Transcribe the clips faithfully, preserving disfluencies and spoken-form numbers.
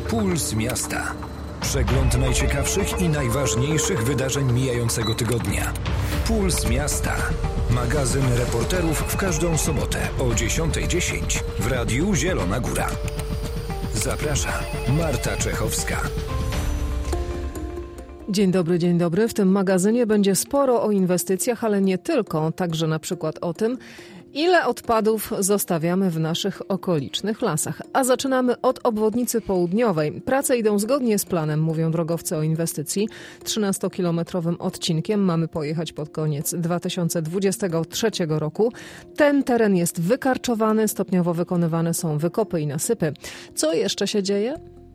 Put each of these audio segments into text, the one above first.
Puls Miasta. Przegląd najciekawszych i najważniejszych wydarzeń mijającego tygodnia. Puls Miasta. Magazyn reporterów w każdą sobotę o dziesiąta dziesięć w Radiu Zielona Góra. Zaprasza Marta Czechowska. Dzień dobry, dzień dobry. W tym magazynie będzie sporo o inwestycjach, ale nie tylko. Także na przykład o tym, ile odpadów zostawiamy w naszych okolicznych lasach. A zaczynamy od obwodnicy południowej. Prace idą zgodnie z planem, mówią drogowcy o inwestycji. trzynastokilometrowym odcinkiem mamy pojechać pod koniec dwa tysiące dwudziestego trzeciego roku. Ten teren jest wykarczowany, stopniowo wykonywane są wykopy i nasypy. Co jeszcze się dzieje?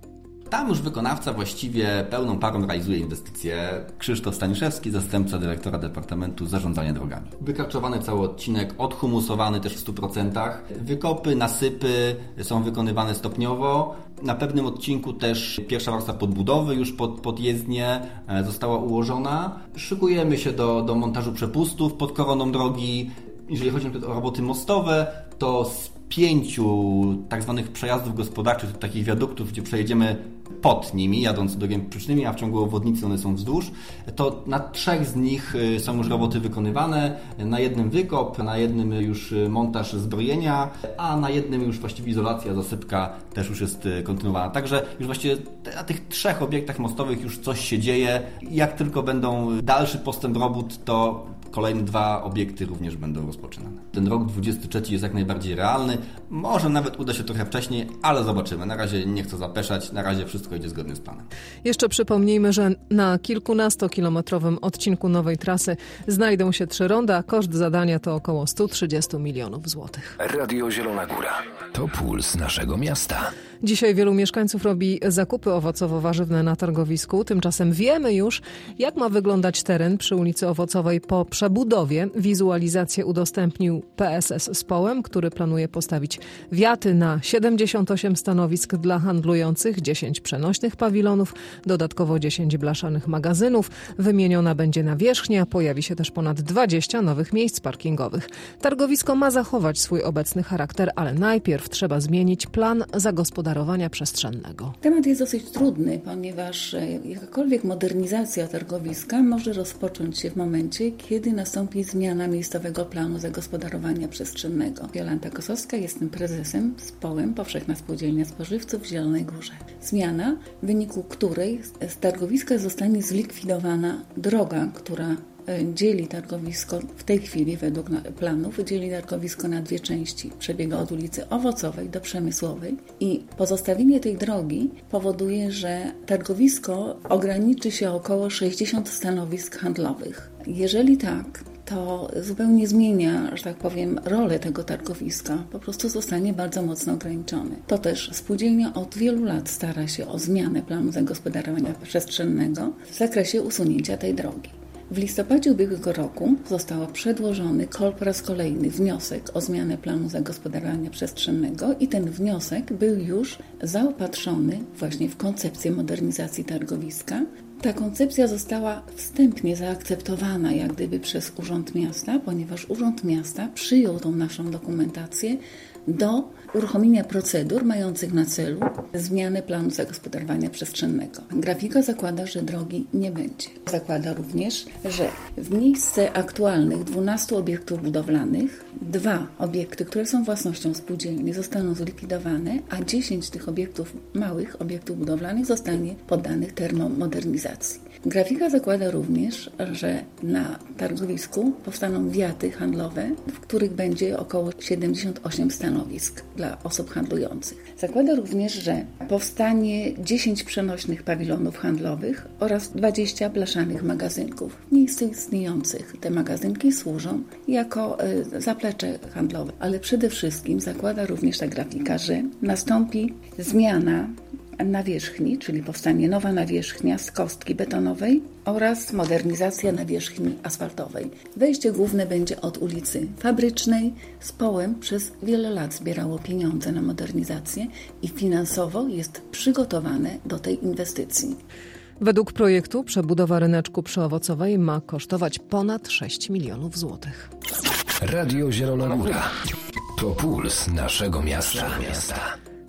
Tam już wykonawca właściwie pełną parą realizuje inwestycje. Krzysztof Staniszewski, zastępca dyrektora Departamentu Zarządzania Drogami. Wykarczowany cały odcinek, odhumusowany też w stu procentach. Wykopy, nasypy są wykonywane stopniowo. Na pewnym odcinku też pierwsza warstwa podbudowy już pod, pod jezdnię została ułożona. Szykujemy się do, do montażu przepustów pod koroną drogi. Jeżeli chodzi o roboty mostowe, to z pięciu tak zwanych przejazdów gospodarczych, takich wiaduktów, gdzie przejedziemy pod nimi, jadąc drogami przycznymi, a w ciągu obwodnicy one są wzdłuż, to na trzech z nich są już roboty wykonywane. Na jednym wykop, na jednym już montaż zbrojenia, a na jednym już właściwie izolacja, zasypka też już jest kontynuowana. Także już właściwie na tych trzech obiektach mostowych już coś się dzieje. Jak tylko będą dalszy postęp robót, to kolejne dwa obiekty również będą rozpoczynane. Ten rok dwudziesty trzeci jest jak najbardziej realny. Może nawet uda się trochę wcześniej, ale zobaczymy. Na razie nie chcę zapeszać, na razie wszystko idzie zgodnie z planem. Jeszcze przypomnijmy, że na kilkunastokilometrowym odcinku nowej trasy znajdą się trzy ronda, a koszt zadania to około sto trzydzieści milionów złotych. Radio Zielona Góra. To puls naszego miasta. Dzisiaj wielu mieszkańców robi zakupy owocowo-warzywne na targowisku. Tymczasem wiemy już, jak ma wyglądać teren przy ulicy Owocowej po przebudowie. Wizualizację udostępnił P S S Społem, który planuje postawić wiaty na siedemdziesiąt osiem stanowisk dla handlujących, dziesięć przenośnych pawilonów, dodatkowo dziesięć blaszanych magazynów. Wymieniona będzie nawierzchnia, pojawi się też ponad dwadzieścia nowych miejsc parkingowych. Targowisko ma zachować swój obecny charakter, ale najpierw trzeba zmienić plan zagospodarowania przestrzennego. Temat jest dosyć trudny, ponieważ jakakolwiek modernizacja targowiska może rozpocząć się w momencie, kiedy nastąpi zmiana miejscowego planu zagospodarowania przestrzennego. Jolanta Kosowska, jestem prezesem Społem Powszechna Spółdzielnia Spożywców w Zielonej Górze. Zmiana, w wyniku której z targowiska zostanie zlikwidowana droga, która dzieli targowisko, w tej chwili według planów, dzieli targowisko na dwie części. Przebiega od ulicy Owocowej do Przemysłowej i pozostawienie tej drogi powoduje, że targowisko ograniczy się o około sześćdziesiąt stanowisk handlowych. Jeżeli tak, to zupełnie zmienia, że tak powiem, rolę tego targowiska. Po prostu zostanie bardzo mocno ograniczony. To też spółdzielnia od wielu lat stara się o zmianę planu zagospodarowania przestrzennego w zakresie usunięcia tej drogi. W listopadzie ubiegłego roku został przedłożony po raz kolejny wniosek o zmianę planu zagospodarowania przestrzennego i ten wniosek był już zaopatrzony właśnie w koncepcję modernizacji targowiska. Ta koncepcja została wstępnie zaakceptowana jak gdyby przez Urząd Miasta, ponieważ Urząd Miasta przyjął tą naszą dokumentację do uruchomienia procedur mających na celu zmianę planu zagospodarowania przestrzennego. Grafika zakłada, że drogi nie będzie. Zakłada również, że w miejsce aktualnych dwunastu obiektów budowlanych dwa obiekty, które są własnością spółdzielni, zostaną zlikwidowane, a dziesięć tych obiektów, małych obiektów budowlanych zostanie poddanych termomodernizacji. Grafika zakłada również, że na targowisku powstaną wiaty handlowe, w których będzie około siedemdziesiąt osiem stanowisk dla osób handlujących. Zakłada również, że powstanie dziesięć przenośnych pawilonów handlowych oraz dwadzieścia blaszanych magazynków w miejscu istniejących. Te magazynki służą jako y, zaplecze handlowe, ale przede wszystkim zakłada również ta grafika, że nastąpi zmiana nawierzchni, czyli powstanie nowa nawierzchnia z kostki betonowej oraz modernizacja nawierzchni asfaltowej. Wejście główne będzie od ulicy Fabrycznej. Społem przez wiele lat zbierało pieniądze na modernizację i finansowo jest przygotowane do tej inwestycji. Według projektu przebudowa ryneczku przy Owocowej ma kosztować ponad sześć milionów złotych. Radio Zielona Góra. To puls naszego miasta.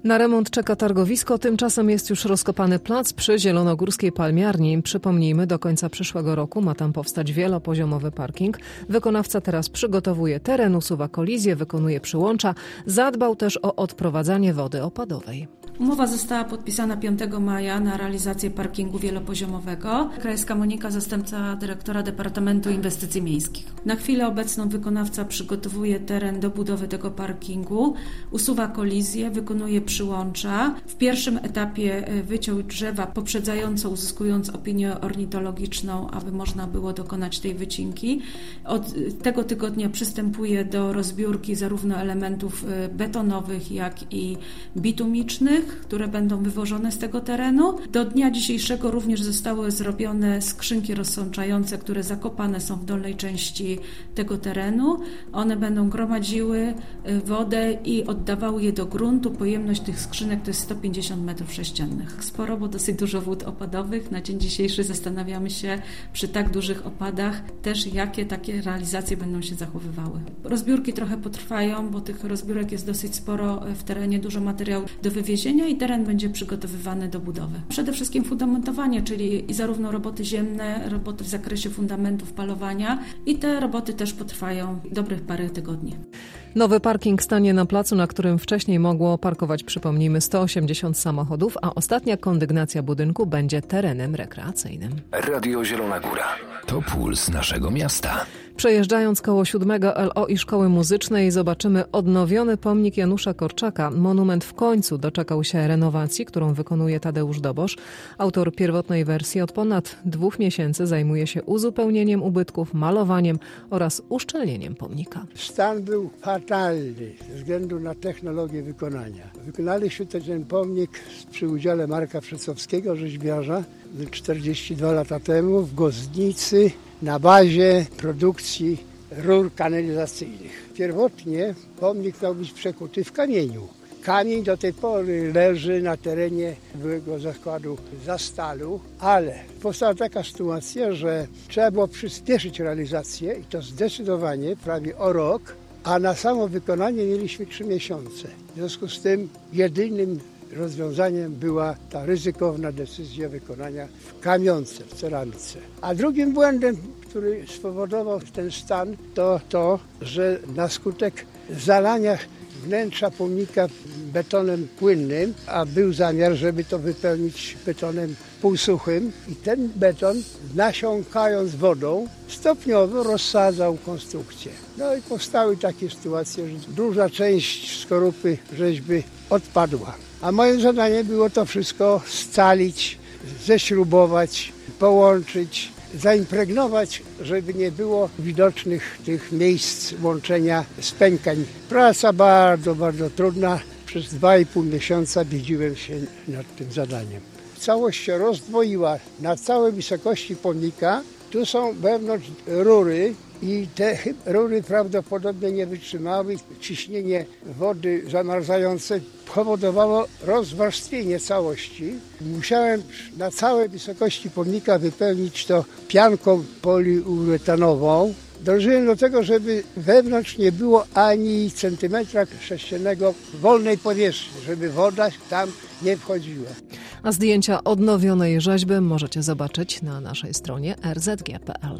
Na remont czeka targowisko, tymczasem jest już rozkopany plac przy zielonogórskiej palmiarni. Przypomnijmy, do końca przyszłego roku ma tam powstać wielopoziomowy parking. Wykonawca teraz przygotowuje teren, usuwa kolizje, wykonuje przyłącza. Zadbał też o odprowadzanie wody opadowej. Umowa została podpisana piątego maja na realizację parkingu wielopoziomowego. Krajewska Monika, zastępca dyrektora Departamentu Inwestycji Miejskich. Na chwilę obecną wykonawca przygotowuje teren do budowy tego parkingu, usuwa kolizje, wykonuje przyłącza. W pierwszym etapie wyciął drzewa, poprzedzająco uzyskując opinię ornitologiczną, aby można było dokonać tej wycinki. Od tego tygodnia przystępuje do rozbiórki zarówno elementów betonowych, jak i bitumicznych, które będą wywożone z tego terenu. Do dnia dzisiejszego również zostały zrobione skrzynki rozsączające, które zakopane są w dolnej części tego terenu. One będą gromadziły wodę i oddawały je do gruntu. Pojemność tych skrzynek to jest sto pięćdziesiąt metrów sześciennych. Sporo, bo dosyć dużo wód opadowych. Na dzień dzisiejszy zastanawiamy się przy tak dużych opadach też, jakie takie realizacje będą się zachowywały. Rozbiórki trochę potrwają, bo tych rozbiórek jest dosyć sporo w terenie, dużo materiału do wywiezienia i teren będzie przygotowywany do budowy. Przede wszystkim fundamentowanie, czyli i zarówno roboty ziemne, roboty w zakresie fundamentów, palowania i te roboty też potrwają dobrych parę tygodni. Nowy parking stanie na placu, na którym wcześniej mogło parkować, przypomnijmy, sto osiemdziesiąt samochodów, a ostatnia kondygnacja budynku będzie terenem rekreacyjnym. Radio Zielona Góra. To puls naszego miasta. Przejeżdżając koło siódmego L O i Szkoły Muzycznej zobaczymy odnowiony pomnik Janusza Korczaka. Monument w końcu doczekał się renowacji, którą wykonuje Tadeusz Dobosz. Autor pierwotnej wersji od ponad dwóch miesięcy zajmuje się uzupełnieniem ubytków, malowaniem oraz uszczelnieniem pomnika. Stan był fatalny ze względu na technologię wykonania. Wykonaliśmy ten pomnik przy udziale Marka Przecowskiego, rzeźbiarza, czterdzieści dwa lata temu w Gozdnicy na bazie produkcji rur kanalizacyjnych. Pierwotnie pomnik miał być przekuty w kamieniu. Kamień do tej pory leży na terenie byłego zakładu Zastalu, ale powstała taka sytuacja, że trzeba było przyspieszyć realizację i to zdecydowanie prawie o rok, a na samo wykonanie mieliśmy trzy miesiące. W związku z tym jedynym rozwiązaniem była ta ryzykowna decyzja wykonania w kamionce, w ceramice. A drugim błędem, który spowodował ten stan, to to, że na skutek zalania wnętrza pomnika betonem płynnym, a był zamiar, żeby to wypełnić betonem półsuchym i ten beton, nasiąkając wodą, stopniowo rozsadzał konstrukcję. No i powstały takie sytuacje, że duża część skorupy rzeźby odpadła. A moim zadaniem było to wszystko scalić, ześrubować, połączyć, zaimpregnować, żeby nie było widocznych tych miejsc łączenia spękań. Praca bardzo, bardzo trudna. Przez dwa i pół miesiąca biedziłem się nad tym zadaniem. Całość się rozdwoiła na całej wysokości pomnika. Tu są wewnątrz rury i te rury prawdopodobnie nie wytrzymały. Ciśnienie wody zamarzające powodowało rozwarstwienie całości. Musiałem na całej wysokości pomnika wypełnić to pianką poliuretanową. Dążyłem do tego, żeby wewnątrz nie było ani centymetra sześciennego wolnej powierzchni, żeby woda tam nie wchodziła. A zdjęcia odnowionej rzeźby możecie zobaczyć na naszej stronie r z g kropka p l.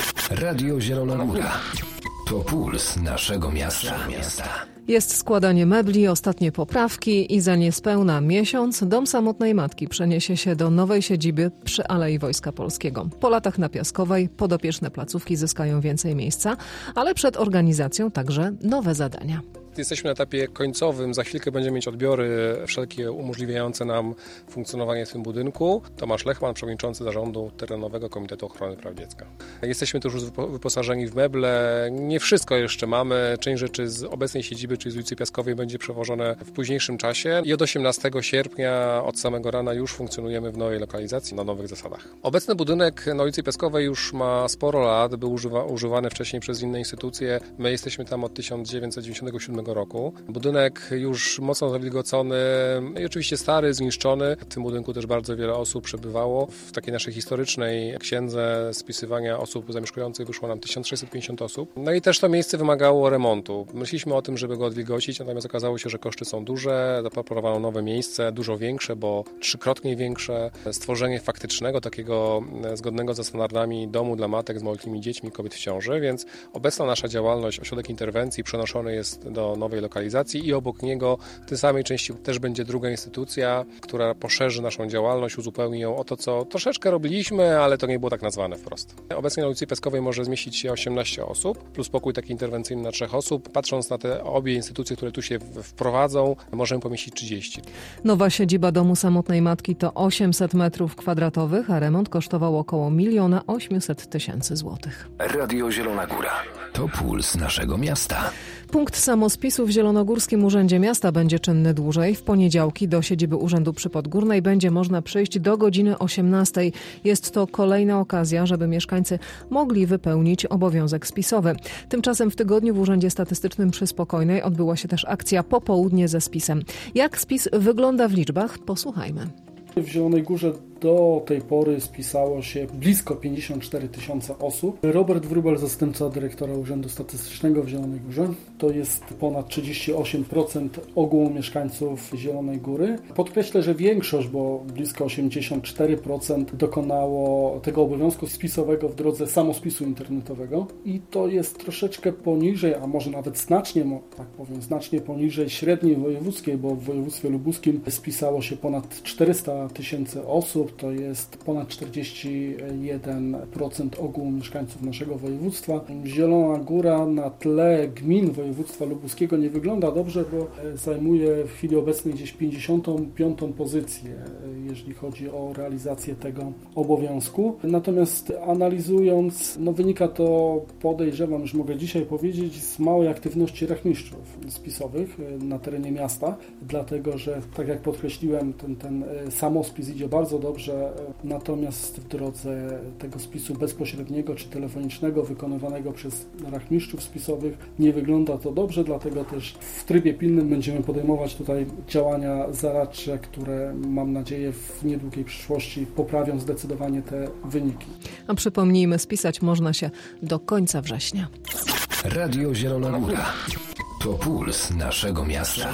Radio Zielona Góra. To puls naszego miasta. Jest składanie mebli, ostatnie poprawki i za niespełna miesiąc Dom Samotnej Matki przeniesie się do nowej siedziby przy Alei Wojska Polskiego. Po latach na Piaskowej podopieczne placówki zyskają więcej miejsca, ale przed organizacją także nowe zadania. Jesteśmy na etapie końcowym, za chwilkę będziemy mieć odbiory wszelkie umożliwiające nam funkcjonowanie w tym budynku. Tomasz Lechman, przewodniczący zarządu Terenowego Komitetu Ochrony Praw Dziecka. Jesteśmy też już wyposażeni w meble. Nie wszystko jeszcze mamy. Część rzeczy z obecnej siedziby, czyli z ulicy Piaskowej, będzie przewożone w późniejszym czasie i od osiemnastego sierpnia od samego rana już funkcjonujemy w nowej lokalizacji na nowych zasadach. Obecny budynek na ulicy Piaskowej już ma sporo lat, był używa, używany wcześniej przez inne instytucje. My jesteśmy tam od tysiąc dziewięćset dziewięćdziesiątego siódmego siódmego roku. Budynek już mocno zawilgocony i oczywiście stary, zniszczony. W tym budynku też bardzo wiele osób przebywało. W takiej naszej historycznej księdze spisywania osób zamieszkujących wyszło nam tysiąc sześćset pięćdziesiąt osób. No i też to miejsce wymagało remontu. Myśleliśmy o tym, żeby go odwilgocić, natomiast okazało się, że koszty są duże. Zaproponowano nowe miejsce, dużo większe, bo trzykrotnie większe. Stworzenie faktycznego, takiego zgodnego ze standardami domu dla matek z małymi dziećmi, kobiet w ciąży, więc obecna nasza działalność, ośrodek interwencji przenoszony jest do nowej lokalizacji i obok niego w tej samej części też będzie druga instytucja, która poszerzy naszą działalność, uzupełni ją o to, co troszeczkę robiliśmy, ale to nie było tak nazwane wprost. Obecnie na ulicy Piaskowej może zmieścić się osiemnaście osób, plus pokój taki interwencyjny na trzech osób. Patrząc na te obie instytucje, które tu się wprowadzą, możemy pomieścić trzydzieści. Nowa siedziba Domu Samotnej Matki to osiemset metrów kwadratowych, a remont kosztował około miliona osiemset tysięcy złotych. Radio Zielona Góra. To puls naszego miasta. Punkt samospisu w Zielonogórskim Urzędzie Miasta będzie czynny dłużej. W poniedziałki do siedziby Urzędu przy Podgórnej będzie można przyjść do godziny osiemnastej. Jest to kolejna okazja, żeby mieszkańcy mogli wypełnić obowiązek spisowy. Tymczasem w tygodniu w Urzędzie Statystycznym przy Spokojnej odbyła się też akcja Popołudnie ze spisem. Jak spis wygląda w liczbach? Posłuchajmy. W Zielonej Górze do tej pory spisało się blisko pięćdziesiąt cztery tysiące osób. Robert Wróbel, zastępca dyrektora Urzędu Statystycznego w Zielonej Górze. To jest ponad trzydzieści osiem procent ogółu mieszkańców Zielonej Góry. Podkreślę, że większość, bo blisko osiemdziesiąt cztery procent dokonało tego obowiązku spisowego w drodze samospisu internetowego. I to jest troszeczkę poniżej, a może nawet znacznie, tak powiem, znacznie poniżej średniej wojewódzkiej, bo w województwie lubuskim spisało się ponad czterysta tysięcy osób. To jest ponad czterdzieści jeden procent ogółu mieszkańców naszego województwa. Zielona Góra na tle gmin województwa lubuskiego nie wygląda dobrze, bo zajmuje w chwili obecnej gdzieś pięćdziesiątą piątą pozycję, jeżeli chodzi o realizację tego obowiązku. Natomiast analizując, no wynika to, podejrzewam, już mogę dzisiaj powiedzieć, z małej aktywności rachmistrzów spisowych na terenie miasta, dlatego że, tak jak podkreśliłem, ten, ten samospis idzie bardzo dobrze, natomiast w drodze tego spisu bezpośredniego czy telefonicznego wykonywanego przez rachmistrzów spisowych nie wygląda to dobrze, dlatego też w trybie pilnym będziemy podejmować tutaj działania zaradcze, które mam nadzieję w niedługiej przyszłości poprawią zdecydowanie te wyniki. A przypomnijmy, spisać można się do końca września. Radio Zielona Góra. To puls naszego miasta.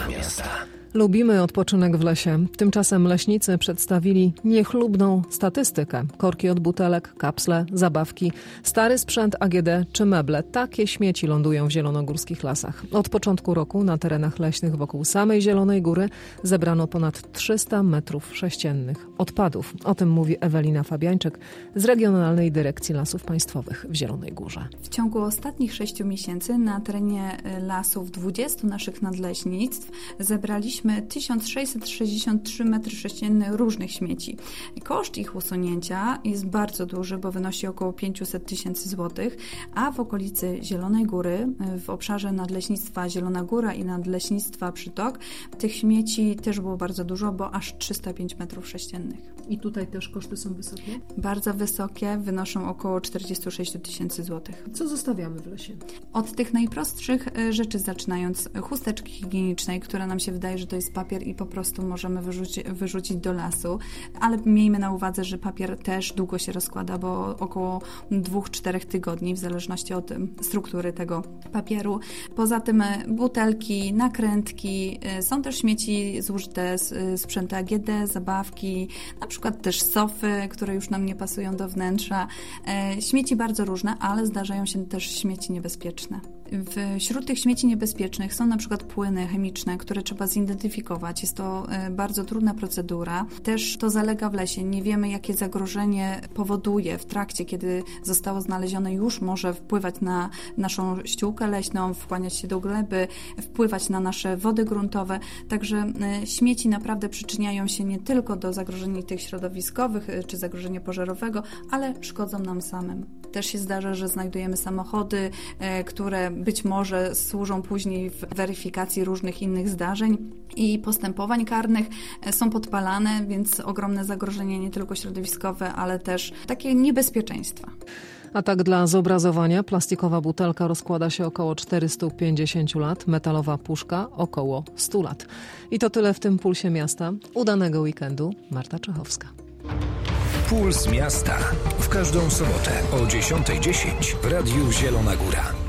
Lubimy odpoczynek w lesie. Tymczasem leśnicy przedstawili niechlubną statystykę. Korki od butelek, kapsle, zabawki, stary sprzęt A G D czy meble. Takie śmieci lądują w zielonogórskich lasach. Od początku roku na terenach leśnych wokół samej Zielonej Góry zebrano ponad trzysta metrów sześciennych odpadów. O tym mówi Ewelina Fabiańczyk z Regionalnej Dyrekcji Lasów Państwowych w Zielonej Górze. W ciągu ostatnich sześciu miesięcy na terenie lasów dwudziestu naszych nadleśnictw zebraliśmy tysiąc sześćset sześćdziesiąt trzy metry sześcienne różnych śmieci. Koszt ich usunięcia jest bardzo duży, bo wynosi około pięćset tysięcy złotych, a w okolicy Zielonej Góry, w obszarze Nadleśnictwa Zielona Góra i Nadleśnictwa Przytok, tych śmieci też było bardzo dużo, bo aż trzysta pięć metrów sześciennych. I tutaj też koszty są wysokie? Bardzo wysokie, wynoszą około czterdzieści sześć tysięcy złotych. Co zostawiamy w lesie? Od tych najprostszych rzeczy zaczynając, chusteczki higienicznej, która nam się wydaje, że to jest papier i po prostu możemy wyrzuci, wyrzucić do lasu, ale miejmy na uwadze, że papier też długo się rozkłada, bo około dwóch do czterech tygodni, w zależności od struktury tego papieru. Poza tym butelki, nakrętki, są też śmieci zużyte z sprzętu A G D, zabawki, na przykład też sofy, które już nam nie pasują do wnętrza. Śmieci bardzo różne, ale zdarzają się też śmieci niebezpieczne. Wśród tych śmieci niebezpiecznych są na przykład płyny chemiczne, które trzeba zidentyfikować. Jest to bardzo trudna procedura. Też to zalega w lesie. Nie wiemy, jakie zagrożenie powoduje w trakcie, kiedy zostało znalezione, już może wpływać na naszą ściółkę leśną, wchłaniać się do gleby, wpływać na nasze wody gruntowe. Także śmieci naprawdę przyczyniają się nie tylko do zagrożeń tych środowiskowych czy zagrożenia pożarowego, ale szkodzą nam samym. Też się zdarza, że znajdujemy samochody, które być może służą później w weryfikacji różnych innych zdarzeń i postępowań karnych, są podpalane, więc ogromne zagrożenie nie tylko środowiskowe, ale też takie niebezpieczeństwa. A tak dla zobrazowania, plastikowa butelka rozkłada się około czterysta pięćdziesiąt lat, metalowa puszka około sto lat. I to tyle w tym Pulsie Miasta. Udanego weekendu. Marta Czechowska. Puls Miasta. W każdą sobotę o dziesiąta dziesięć w Radiu Zielona Góra.